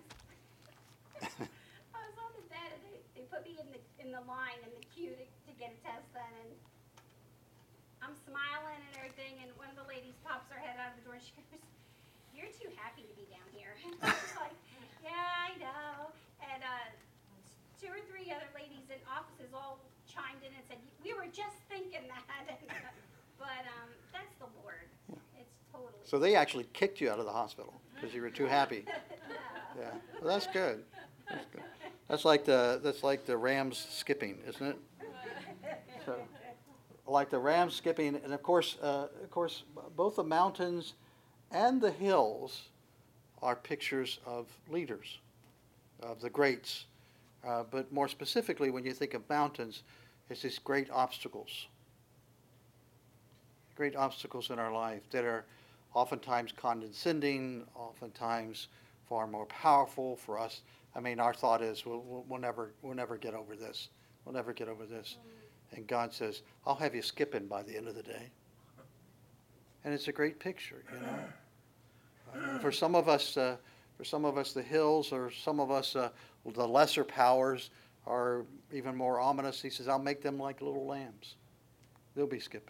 I was on the bed, and they put me in the line in the queue to get a test done, and I'm smiling and everything, and one of the ladies pops her head out of the door. She goes, "You're too happy to be down here." And I was like, "Yeah, I know." And 2 or 3 other ladies in offices all chimed in and said, "We were just thinking that." But that's the Lord. It's totally. So they actually kicked you out of the hospital because you were too happy. Yeah, well, that's good. That's good. That's like the Rams skipping, isn't it? So, like the Rams skipping, and of course, both the mountains and the hills are pictures of leaders, of the greats. But more specifically, when you think of mountains, it's these great obstacles in our life that are oftentimes condescending, oftentimes far more powerful for us. I mean, our thought is, we'll never get over this. We'll never get over this. And God says, I'll have you skipping by the end of the day. And it's a great picture, For some of us, the hills, or some of us, the lesser powers are even more ominous. He says, I'll make them like little lambs. They'll be skipping.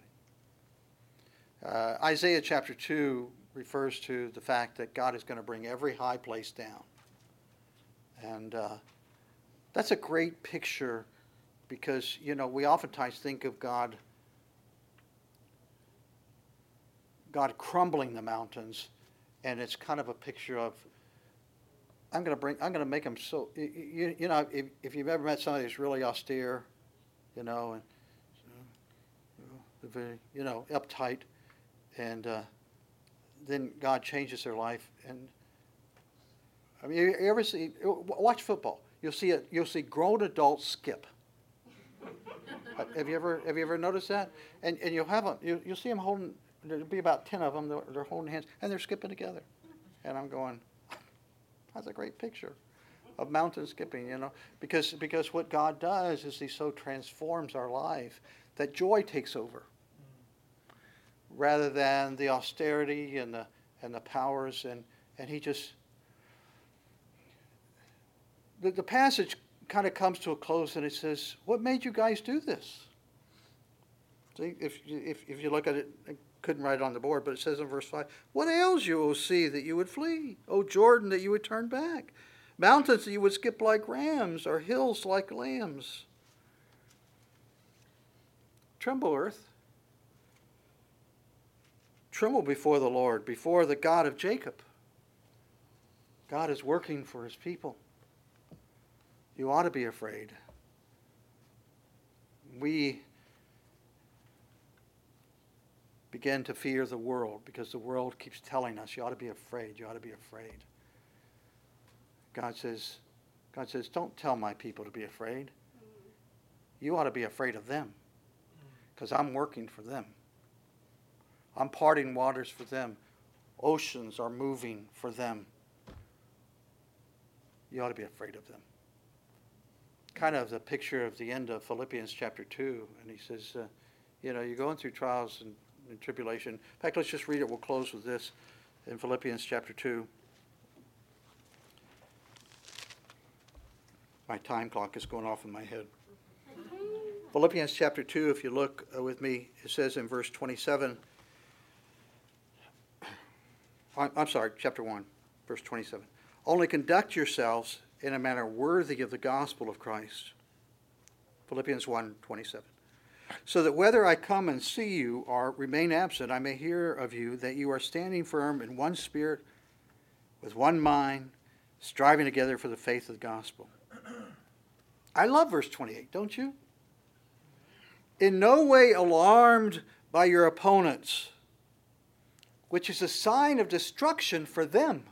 Isaiah chapter 2 refers to the fact that God is going to bring every high place down. And that's a great picture because, we oftentimes think of God God crumbling the mountains, and it's kind of a picture of, I'm going to make them so, you know, if you've ever met somebody who's really austere, you know, and very, you know, uptight, and then God changes their life. And I mean, you ever see, watch football? You'll see grown adults skip. Have you ever noticed that? And you'll have them, you'll see them holding. There'll be about 10 of them. They're holding hands and they're skipping together. And I'm going, that's a great picture of mountain skipping, you know, because what God does is He so transforms our life that joy takes over, rather than the austerity and the powers, and He just. The passage kind of comes to a close, and it says, "What made you guys do this?" See, if you look at it, I couldn't write it on the board, but it says in verse 5, "What ails you, O sea, that you would flee? O Jordan, that you would turn back? Mountains that you would skip like rams, or hills like lambs? Tremble, earth. Tremble before the Lord, before the God of Jacob." God is working for His people. You ought to be afraid. We begin to fear the world because the world keeps telling us, you ought to be afraid, you ought to be afraid. God says, don't tell my people to be afraid. You ought to be afraid of them because I'm working for them. I'm parting waters for them. Oceans are moving for them. You ought to be afraid of them. Kind of the picture of the end of Philippians chapter 2. And he says, you know, you're going through trials and tribulation. In fact, let's just read it. We'll close with this in Philippians chapter 2. My time clock is going off in my head. Philippians chapter 2, if you look with me, it says in verse 27. I'm sorry, chapter 1, verse 27. Only conduct yourselves in a manner worthy of the gospel of Christ. Philippians 1:27. So that whether I come and see you or remain absent, I may hear of you that you are standing firm in one spirit, with one mind, striving together for the faith of the gospel. I love verse 28, don't you? In no way alarmed by your opponents, which is a sign of destruction for them.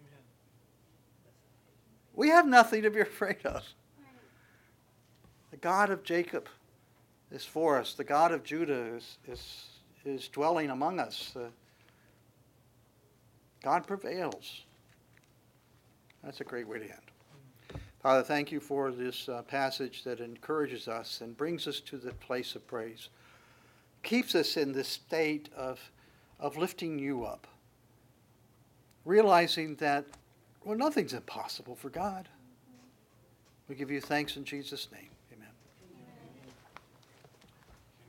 We have nothing to be afraid of. The God of Jacob is for us. The God of Judah is dwelling among us. God prevails. That's a great way to end. Father, thank you for this passage that encourages us and brings us to the place of praise. Keeps us in this state of lifting you up. Realizing that, well, nothing's impossible for God. We give you thanks in Jesus' name.